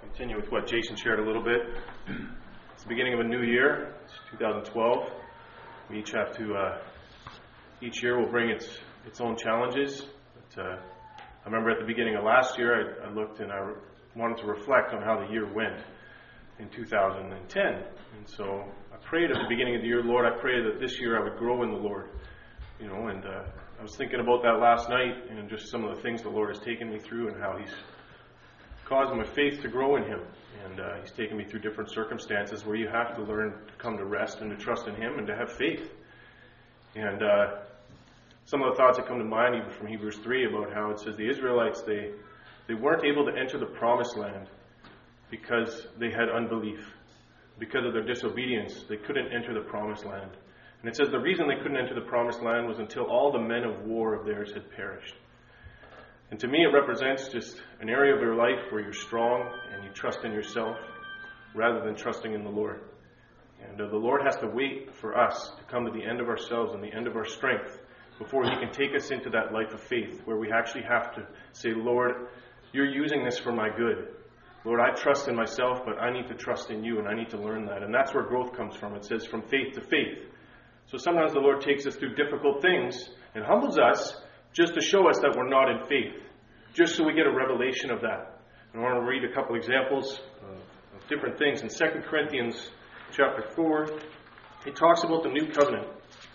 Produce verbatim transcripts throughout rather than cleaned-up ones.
Continue with what Jason shared a little bit. It's the beginning of a new year. It's two thousand twelve. We each have to, uh, each year will bring its its own challenges. But, uh, I remember at the beginning of last year, I, I looked and I wanted to reflect on how the year went in two thousand ten. And so I prayed at the beginning of the year, Lord, I pray that this year I would grow in the Lord. You know, and uh, I was thinking about that last night and just some of the things the Lord has taken me through and how He's caused my faith to grow in Him. And uh, He's taken me through different circumstances where you have to learn to come to rest and to trust in Him and to have faith. And uh, some of the thoughts that come to mind, even from Hebrews three, about how it says the Israelites, they, they weren't able to enter the promised land because they had unbelief. Because of their disobedience, they couldn't enter the promised land. And it says the reason they couldn't enter the promised land was until all the men of war of theirs had perished. And to me, it represents just an area of your life where you're strong and you trust in yourself rather than trusting in the Lord. And uh, the Lord has to wait for us to come to the end of ourselves and the end of our strength before He can take us into that life of faith where we actually have to say, Lord, you're using this for my good. Lord, I trust in myself, but I need to trust in you, and I need to learn that. And that's where growth comes from. It says from faith to faith. So sometimes the Lord takes us through difficult things and humbles us just to show us that we're not in faith, just so we get a revelation of that. And I want to read a couple examples uh, of different things. In Second Corinthians chapter four, it talks about the new covenant.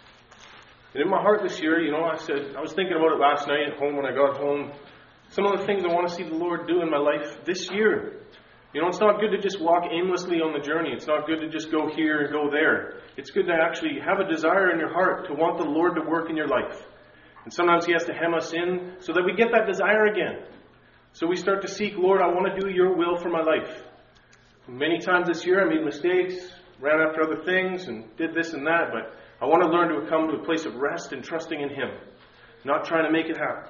And in my heart this year, you know, I said, I was thinking about it last night at home when I got home. Some of the things I want to see the Lord do in my life this year. You know, it's not good to just walk aimlessly on the journey. It's not good to just go here and go there. It's good to actually have a desire in your heart to want the Lord to work in your life. And sometimes He has to hem us in so that we get that desire again. So we start to seek, Lord, I want to do your will for my life. Many times this year I made mistakes, ran after other things, and did this and that. But I want to learn to come to a place of rest and trusting in Him, not trying to make it happen.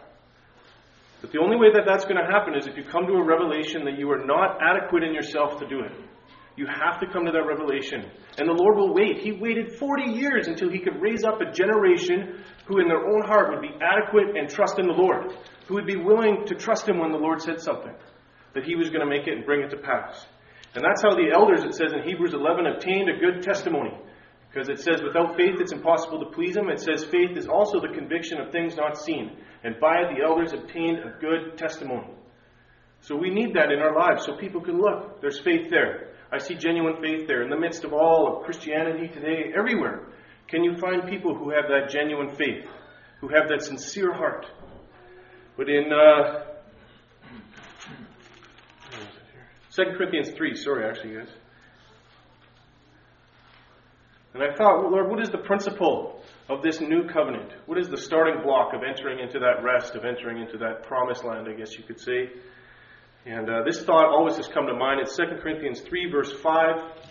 But the only way that that's going to happen is if you come to a revelation that you are not adequate in yourself to do it. You have to come to that revelation. And the Lord will wait. He waited forty years until He could raise up a generation who in their own heart would be adequate and trust in the Lord. Who would be willing to trust Him when the Lord said something. That He was going to make it and bring it to pass. And that's how the elders, it says in Hebrews eleven, obtained a good testimony. Because it says without faith it's impossible to please Him. It says faith is also the conviction of things not seen. And by it the elders obtained a good testimony. So we need that in our lives so people can look. There's faith there. I see genuine faith there. In the midst of all of Christianity today, everywhere, can you find people who have that genuine faith? Who have that sincere heart? But in uh, Second Corinthians three, sorry actually guys. And I thought, well, Lord, what is the principle of this new covenant? What is the starting block of entering into that rest, of entering into that promised land, I guess you could say? And uh, this thought always has come to mind. It's Second Corinthians three, verse five.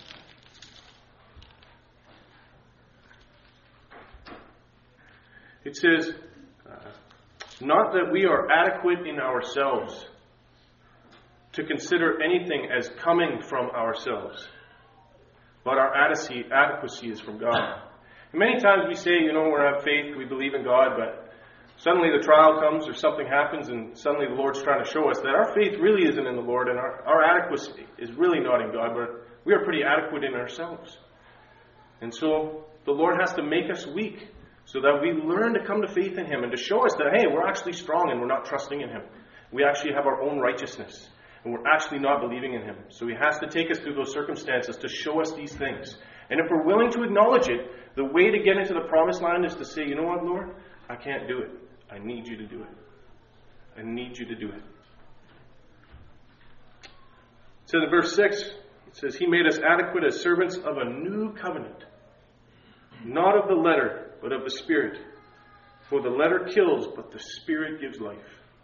It says, uh, not that we are adequate in ourselves to consider anything as coming from ourselves, but our adequacy is from God. And many times we say, you know, we have faith, we believe in God, but suddenly the trial comes or something happens and suddenly the Lord's trying to show us that our faith really isn't in the Lord and our, our adequacy is really not in God, but we are pretty adequate in ourselves. And so the Lord has to make us weak so that we learn to come to faith in Him and to show us that, hey, we're actually strong and we're not trusting in Him. We actually have our own righteousness. And we're actually not believing in Him. So He has to take us through those circumstances to show us these things. And if we're willing to acknowledge it, the way to get into the promised land is to say, you know what, Lord? I can't do it. I need you to do it. I need you to do it. It says in verse six, it says, He made us adequate as servants of a new covenant. Not of the letter, but of the Spirit. For the letter kills, but the Spirit gives life.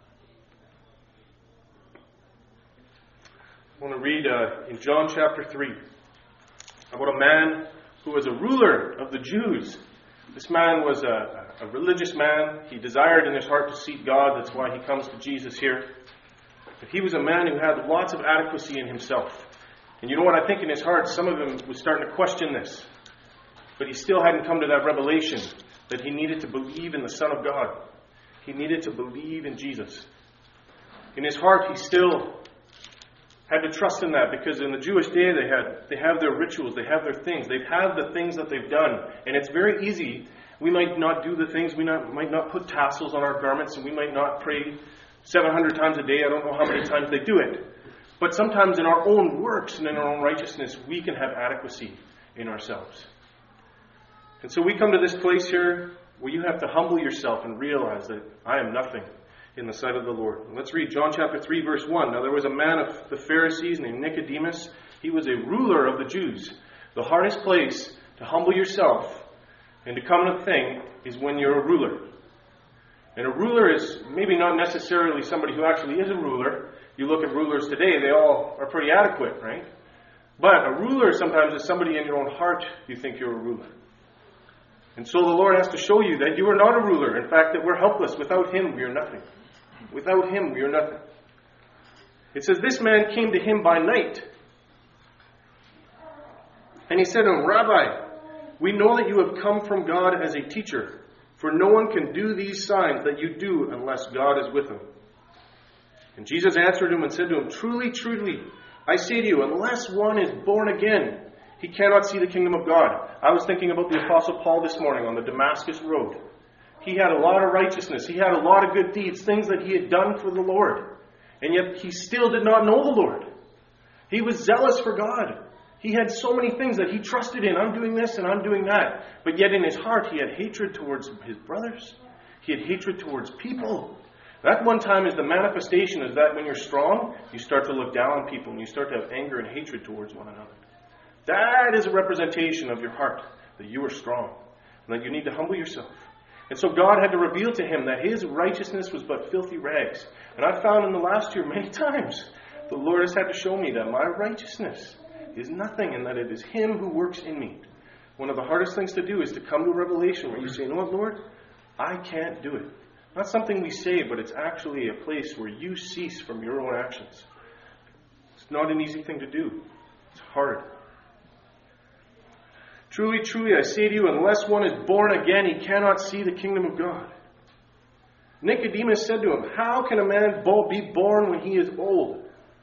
I want to read uh, in John chapter three about a man who was a ruler of the Jews. This man was a, a religious man. He desired in his heart to seek God. That's why he comes to Jesus here. But he was a man who had lots of adequacy in himself. And you know what? I think in his heart, some of him was starting to question this. But he still hadn't come to that revelation that he needed to believe in the Son of God. He needed to believe in Jesus. In his heart, he still had to trust in that, because in the Jewish day they had they have their rituals, they have their things, they have the things that they've done, and it's very easy. We might not do the things, we not, might not put tassels on our garments, and we might not pray seven hundred times a day. I don't know how many times they do it. But sometimes in our own works and in our own righteousness, we can have adequacy in ourselves. And so we come to this place here where you have to humble yourself and realize that I am nothing in the sight of the Lord. Let's read John chapter three, verse one. Now there was a man of the Pharisees named Nicodemus. He was a ruler of the Jews. The hardest place to humble yourself and to come to the thing is when you're a ruler. And a ruler is maybe not necessarily somebody who actually is a ruler. You look at rulers today, they all are pretty adequate, right? But a ruler sometimes is somebody in your own heart you think you're a ruler. And so the Lord has to show you that you are not a ruler. In fact, that we're helpless. Without Him, we are nothing. Without Him, we are nothing. It says, this man came to Him by night. And he said to him, Rabbi, we know that you have come from God as a teacher, for no one can do these signs that you do unless God is with him. And Jesus answered him and said to him, Truly, truly, I say to you, unless one is born again, he cannot see the kingdom of God. I was thinking about the Apostle Paul this morning on the Damascus Road. He had a lot of righteousness. He had a lot of good deeds, things that he had done for the Lord. And yet he still did not know the Lord. He was zealous for God. He had so many things that he trusted in. I'm doing this and I'm doing that. But yet in his heart he had hatred towards his brothers. He had hatred towards people. That one time is the manifestation is that when you're strong, you start to look down on people and you start to have anger and hatred towards one another. That is a representation of your heart, that you are strong, and that you need to humble yourself. And so God had to reveal to him that his righteousness was but filthy rags. And I found in the last year many times, the Lord has had to show me that my righteousness is nothing and that it is Him who works in me. One of the hardest things to do is to come to a revelation where you say, you know what, Lord? I can't do it. Not something we say, but it's actually a place where you cease from your own actions. It's not an easy thing to do. It's hard. Truly, truly, I say to you, unless one is born again, he cannot see the kingdom of God. Nicodemus said to him, how can a man be born when he is old?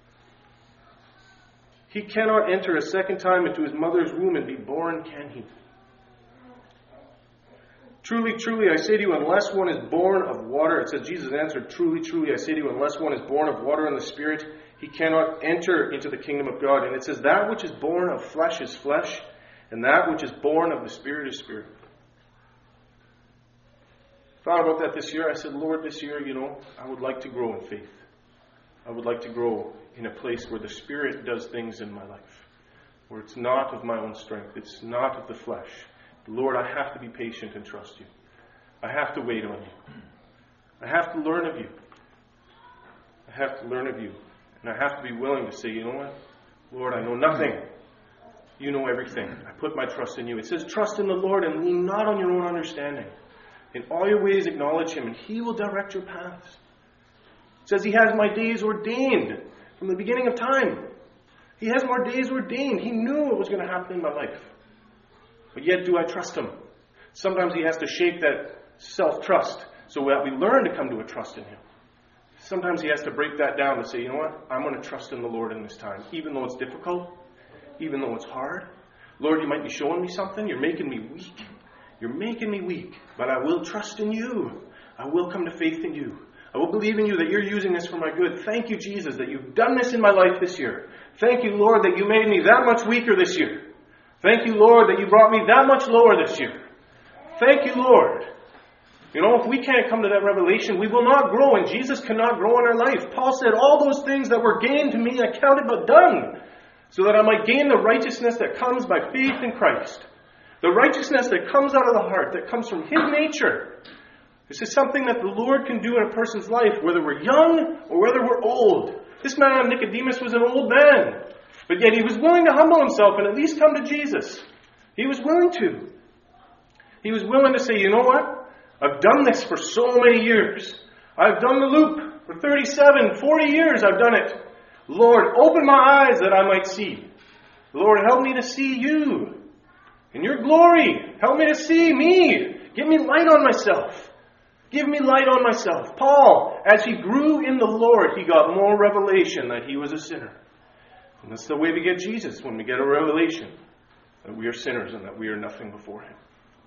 He cannot enter a second time into his mother's womb and be born, can he? Truly, truly, I say to you, unless one is born of water, it says, Jesus answered, truly, truly, I say to you, unless one is born of water and the Spirit, he cannot enter into the kingdom of God. And it says, that which is born of flesh is flesh, and that which is born of the Spirit is spirit. Thought about that this year. I said, Lord, this year, you know, I would like to grow in faith. I would like to grow in a place where the Spirit does things in my life, where it's not of my own strength, it's not of the flesh. Lord, I have to be patient and trust you. I have to wait on you. I have to learn of you. I have to learn of you. And I have to be willing to say, you know what? Lord, I know nothing. You know everything. I put my trust in you. It says, trust in the Lord and lean not on your own understanding. In all your ways acknowledge Him, and He will direct your paths. It says He has my days ordained from the beginning of time. He has more days ordained. He knew what was going to happen in my life. But yet do I trust Him? Sometimes He has to shake that self-trust so that we learn to come to a trust in Him. Sometimes He has to break that down to say, you know what? I'm going to trust in the Lord in this time. Even though it's difficult, even though it's hard. Lord, you might be showing me something. You're making me weak. You're making me weak. But I will trust in you. I will come to faith in you. I will believe in you that you're using this for my good. Thank you, Jesus, that you've done this in my life this year. Thank you, Lord, that you made me that much weaker this year. Thank you, Lord, that you brought me that much lower this year. Thank you, Lord. You know, if we can't come to that revelation, we will not grow, and Jesus cannot grow in our life. Paul said, all those things that were gained to me, I counted but dung, so that I might gain the righteousness that comes by faith in Christ. The righteousness that comes out of the heart, that comes from His nature. This is something that the Lord can do in a person's life, whether we're young or whether we're old. This man, Nicodemus, was an old man. But yet he was willing to humble himself and at least come to Jesus. He was willing to. He was willing to say, you know what? I've done this for so many years. I've done the loop for thirty-seven, forty years I've done it. Lord, open my eyes that I might see. Lord, help me to see you. In your glory, help me to see me. Give me light on myself. Give me light on myself. Paul, as he grew in the Lord, he got more revelation that he was a sinner. And that's the way we get Jesus, when we get a revelation that we are sinners and that we are nothing before Him.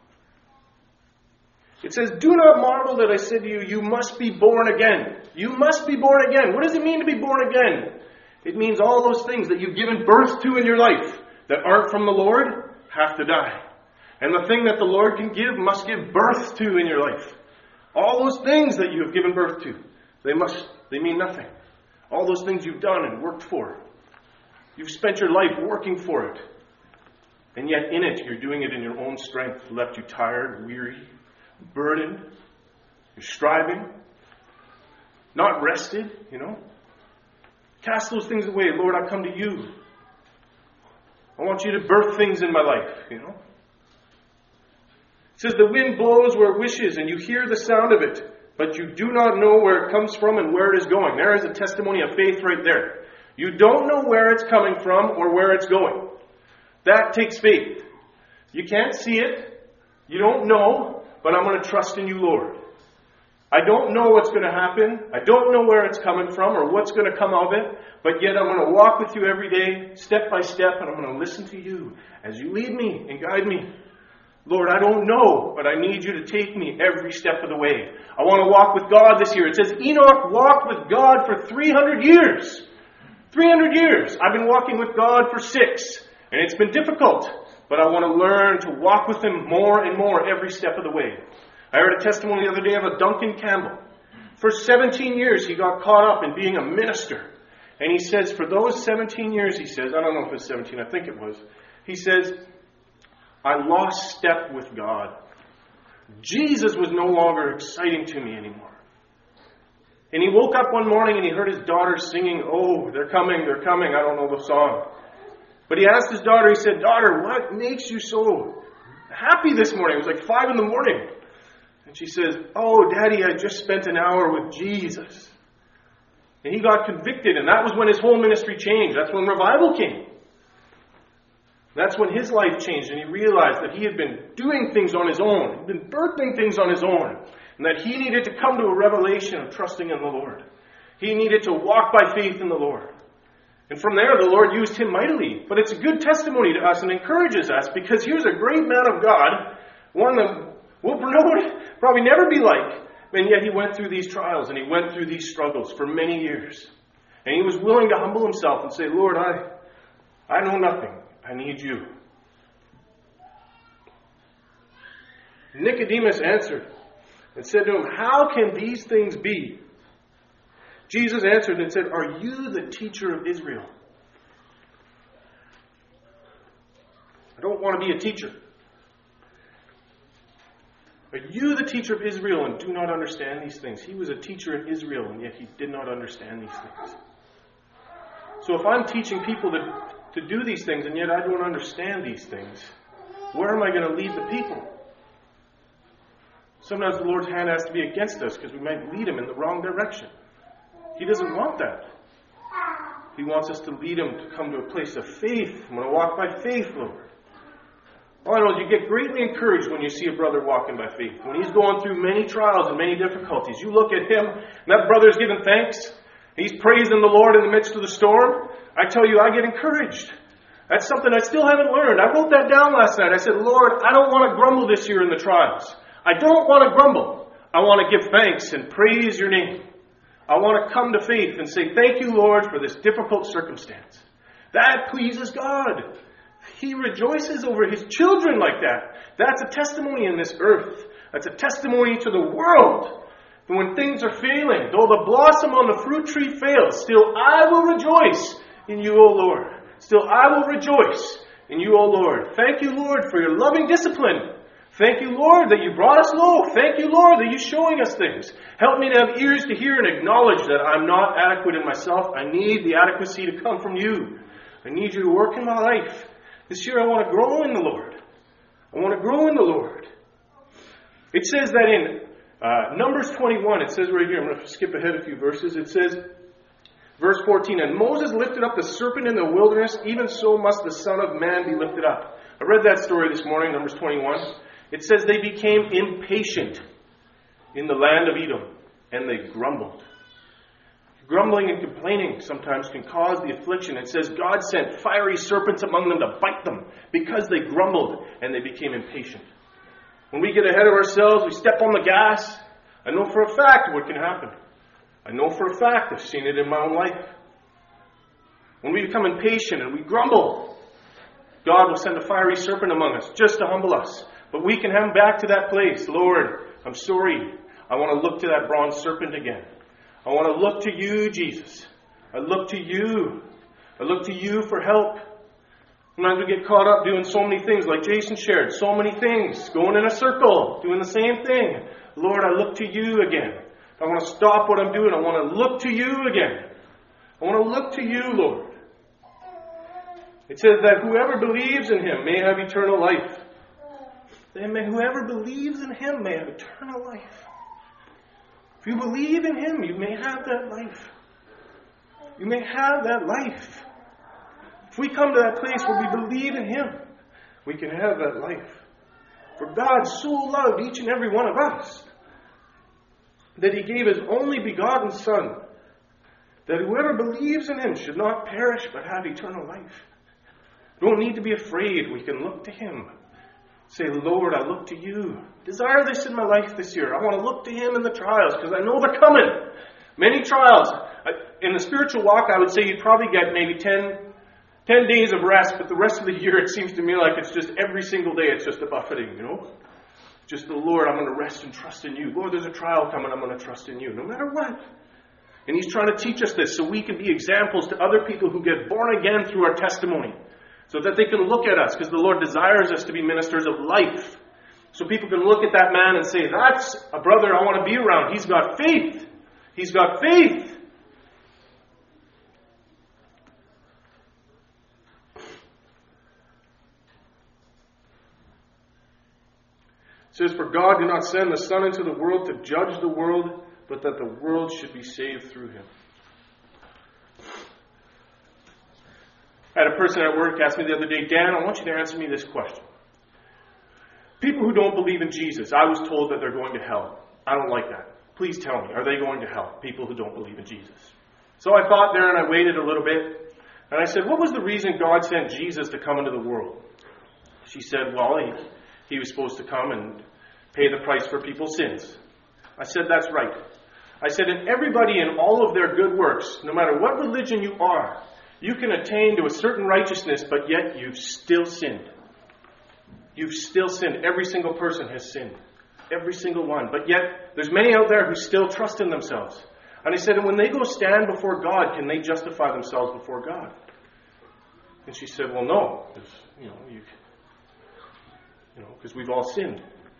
It says, do not marvel that I said to you, you must be born again. You must be born again. What does it mean to be born again? It means all those things that you've given birth to in your life that aren't from the Lord have to die. And the thing that the Lord can give must give birth to in your life. All those things that you have given birth to, they must, they mean nothing. All those things you've done and worked for. You've spent your life working for it. And yet in it, you're doing it in your own strength, left you tired, weary, burdened. You're striving. Not rested, you know. Cast those things away. Lord, I come to you. I want you to birth things in my life, you know. It says the wind blows where it wishes and you hear the sound of it, but you do not know where it comes from and where it is going. There is a testimony of faith right there. You don't know where it's coming from or where it's going. That takes faith. You can't see it. You don't know, but I'm going to trust in you, Lord. I don't know what's going to happen. I don't know where it's coming from or what's going to come of it, but yet I'm going to walk with you every day, step by step, and I'm going to listen to you as you lead me and guide me. Lord, I don't know, but I need you to take me every step of the way. I want to walk with God this year. It says Enoch walked with God for three hundred years. three hundred years. I've been walking with God for six, and it's been difficult, but I want to learn to walk with Him more and more every step of the way. I heard a testimony the other day of a Duncan Campbell. For seventeen years, he got caught up in being a minister. And he says, for those seventeen years, he says, I don't know if it was seventeen, I think it was. He says, I lost step with God. Jesus was no longer exciting to me anymore. And he woke up one morning and he heard his daughter singing, oh, they're coming, they're coming, I don't know the song. But he asked his daughter, he said, daughter, what makes you so happy this morning? It was like five in the morning. And she says, oh, Daddy, I just spent an hour with Jesus. And he got convicted, and that was when his whole ministry changed. That's when revival came. That's when his life changed, and he realized that he had been doing things on his own. He'd been birthing things on his own. And that he needed to come to a revelation of trusting in the Lord. He needed to walk by faith in the Lord. And from there, the Lord used him mightily. But it's a good testimony to us and encourages us, because here's a great man of God, one that we'll probably never be like. And yet he went through these trials and he went through these struggles for many years. And he was willing to humble himself and say, Lord, I, I know nothing. I need you. Nicodemus answered and said to him, how can these things be? Jesus answered and said, are you the teacher of Israel? I don't want to be a teacher. Are you the teacher of Israel and do not understand these things? He was a teacher in Israel, and yet he did not understand these things. So if I'm teaching people to, to do these things, and yet I don't understand these things, where am I going to lead the people? Sometimes the Lord's hand has to be against us because we might lead him in the wrong direction. He doesn't want that. He wants us to lead him to come to a place of faith. I'm going to walk by faith, Lord. All I know is you get greatly encouraged when you see a brother walking by faith. When he's going through many trials and many difficulties, you look at him, and that brother's giving thanks. He's praising the Lord in the midst of the storm. I tell you, I get encouraged. That's something I still haven't learned. I wrote that down last night. I said, Lord, I don't want to grumble this year in the trials. I don't want to grumble. I want to give thanks and praise your name. I want to come to faith and say, thank you, Lord, for this difficult circumstance. That pleases God. He rejoices over his children like that. That's a testimony in this earth. That's a testimony to the world. And when things are failing, though the blossom on the fruit tree fails, still I will rejoice in you, O Lord. Still I will rejoice in you, O Lord. Thank you, Lord, for your loving discipline. Thank you, Lord, that you brought us low. Thank you, Lord, that you're showing us things. Help me to have ears to hear and acknowledge that I'm not adequate in myself. I need the adequacy to come from you. I need you to work in my life. This year I want to grow in the Lord. I want to grow in the Lord. It says that in uh, Numbers twenty-one, it says right here, I'm going to skip ahead a few verses. It says, verse fourteen, and Moses lifted up the serpent in the wilderness, even so must the Son of Man be lifted up. I read that story this morning, Numbers twenty-one. It says they became impatient in the land of Edom, and they grumbled. Grumbling and complaining sometimes can cause the affliction. It says God sent fiery serpents among them to bite them because they grumbled and they became impatient. When we get ahead of ourselves, we step on the gas. I know for a fact what can happen. I know for a fact, I've seen it in my own life. When we become impatient and we grumble, God will send a fiery serpent among us just to humble us. But we can come back to that place. Lord, I'm sorry. I want to look to that bronze serpent again. I want to look to you, Jesus. I look to you. I look to you for help. Sometimes we get caught up doing so many things, like Jason shared, so many things, going in a circle, doing the same thing. Lord, I look to you again. I want to stop what I'm doing. I want to look to you again. I want to look to you, Lord. It says that whoever believes in him may have eternal life. Then may whoever believes in him may have eternal life. If you believe in him, you may have that life. You may have that life. If we come to that place where we believe in him, we can have that life. For God so loved each and every one of us that he gave his only begotten Son, that whoever believes in him should not perish but have eternal life. We don't need to be afraid. We can look to him. Say, Lord, I look to you. Desire this in my life this year. I want to look to him in the trials because I know they're coming. Many trials. In the spiritual walk, I would say you'd probably get maybe ten, ten days of rest, but the rest of the year it seems to me like it's just every single day it's just a buffeting, you know? Just the Lord, I'm going to rest and trust in you. Lord, there's a trial coming, I'm going to trust in you, no matter what. And he's trying to teach us this so we can be examples to other people who get born again through our testimony. So that they can look at us, because the Lord desires us to be ministers of life. So people can look at that man and say, that's a brother I want to be around. He's got faith. He's got faith. It says, for God did not send the Son into the world to judge the world, but that the world should be saved through him. I had a person at work ask me the other day, Dan, I want you to answer me this question. People who don't believe in Jesus, I was told that they're going to hell. I don't like that. Please tell me, are they going to hell? People who don't believe in Jesus. So I thought there and I waited a little bit. And I said, what was the reason God sent Jesus to come into the world? She said, well, he, he was supposed to come and pay the price for people's sins. I said, that's right. I said, and everybody in all of their good works, no matter what religion you are, you can attain to a certain righteousness, but yet you've still sinned. You've still sinned. Every single person has sinned. Every single one. But yet, there's many out there who still trust in themselves. And I said, and when they go stand before God, can they justify themselves before God? And she said, well, no. Because, you know, you, you know, because we've all sinned.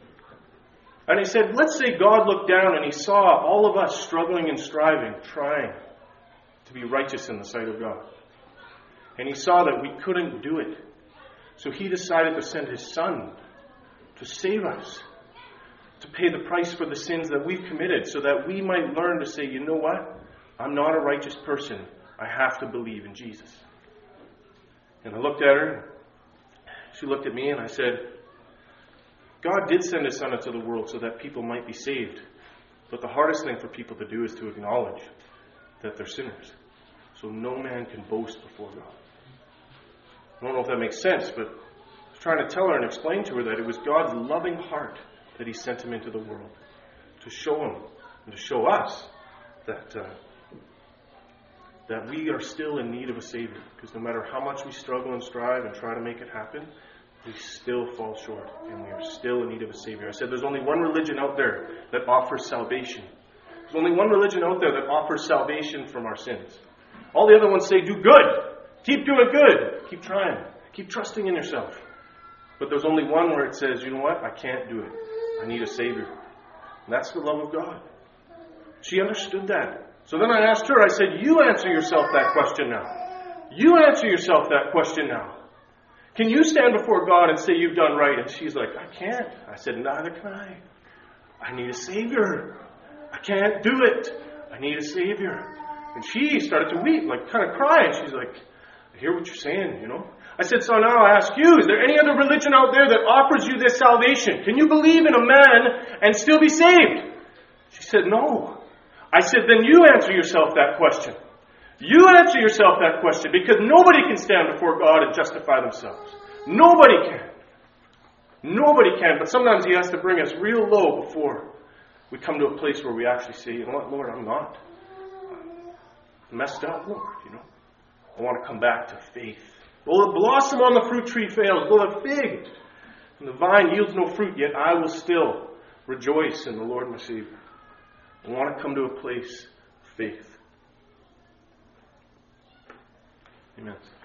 And I said, let's say God looked down and he saw all of us struggling and striving, trying to be righteous in the sight of God. And he saw that we couldn't do it. So he decided to send his Son to save us, to pay the price for the sins that we've committed, so that we might learn to say, you know what? I'm not a righteous person. I have to believe in Jesus. And I looked at her. She looked at me and I said, God did send his Son into the world so that people might be saved. But the hardest thing for people to do is to acknowledge that they're sinners. So no man can boast before God. I don't know if that makes sense, but I was trying to tell her and explain to her that it was God's loving heart that he sent him into the world to show him and to show us that uh, that we are still in need of a Savior. Because no matter how much we struggle and strive and try to make it happen, we still fall short and we are still in need of a Savior. I said there's only one religion out there that offers salvation. There's only one religion out there that offers salvation from our sins. All the other ones say, do good. Keep doing good. Keep trying. Keep trusting in yourself. But there's only one where it says, you know what? I can't do it. I need a Savior. And that's the love of God. She understood that. So then I asked her, I said, you answer yourself that question now. You answer yourself that question now. Can you stand before God and say you've done right? And she's like, I can't. I said, neither can I. I need a Savior. I can't do it. I need a Savior. And she started to weep, like kind of crying. She's like, I hear what you're saying, you know. I said, so now I ask you, is there any other religion out there that offers you this salvation? Can you believe in a man and still be saved? She said, no. I said, then you answer yourself that question. You answer yourself that question, because nobody can stand before God and justify themselves. Nobody can. Nobody can, but sometimes He has to bring us real low before we come to a place where we actually say, you know what, Lord, I'm not. I'm messed up, Lord, you know. I want to come back to faith. Though the blossom on the fruit tree fails, though the fig and the vine yields no fruit, yet I will still rejoice in the Lord my Savior. I want to come to a place of faith. Amen.